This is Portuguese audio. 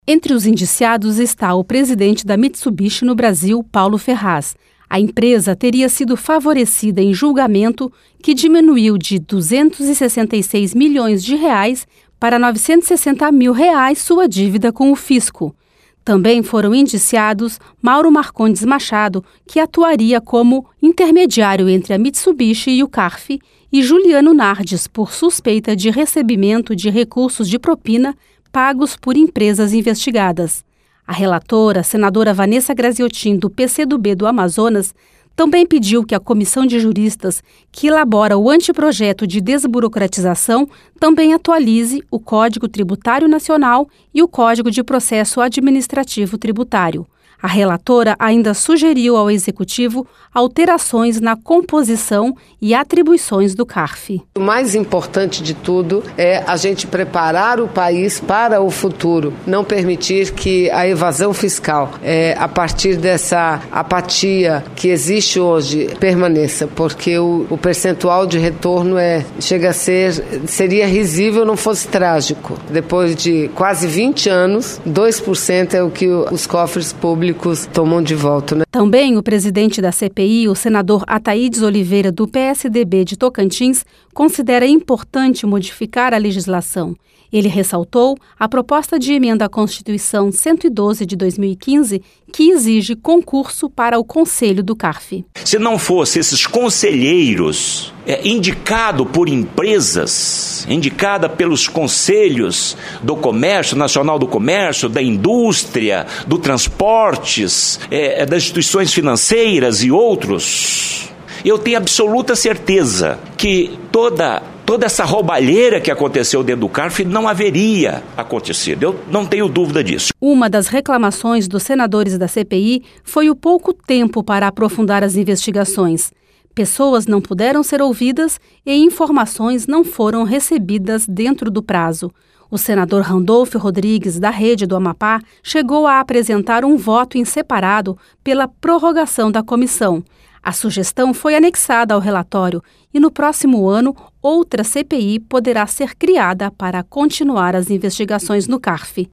Entre os indiciados está o presidente da Mitsubishi no Brasil, Paulo Ferraz. A empresa teria sido favorecida em julgamento que diminuiu de R$ 266 milhões para R$ 960 mil sua dívida com o fisco. Também foram indiciados Mauro Marcondes Machado, que atuaria como intermediário entre a Mitsubishi e o CARF, e Juliano Nardes, por suspeita de recebimento de recursos de propina pagos por empresas investigadas. A relatora, senadora Vanessa Graziotin, do PCdoB do Amazonas, também pediu que a comissão de juristas que elabora o anteprojeto de desburocratização também atualize o Código Tributário Nacional e o Código de Processo Administrativo Tributário. A relatora ainda sugeriu ao Executivo alterações na composição e atribuições do CARF. O mais importante de tudo é a gente preparar o país para o futuro, não permitir que a evasão fiscal, a partir dessa apatia que existe hoje, permaneça, porque o percentual de retorno seria risível não fosse trágico. Depois de quase 20 anos, 2% é o que os cofres públicos tomam de volta, né? Também o presidente da CPI, o senador Ataídes Oliveira, do PSDB de Tocantins, considera importante modificar a legislação. Ele ressaltou a proposta de emenda à Constituição 112 de 2015, que exige concurso para o Conselho do CARF. Se não fosse esses conselheiros indicado por empresas, indicada pelos conselhos do Comércio, Nacional do Comércio, da Indústria, do Transportes, das instituições financeiras e outros, eu tenho absoluta certeza que toda essa roubalheira que aconteceu dentro do CARF não haveria acontecido. Eu não tenho dúvida disso. Uma das reclamações dos senadores da CPI foi o pouco tempo para aprofundar as investigações. Pessoas não puderam ser ouvidas e informações não foram recebidas dentro do prazo. O senador Randolfo Rodrigues, da Rede do Amapá, chegou a apresentar um voto em separado pela prorrogação da comissão. A sugestão foi anexada ao relatório e, no próximo ano, outra CPI poderá ser criada para continuar as investigações no CARF.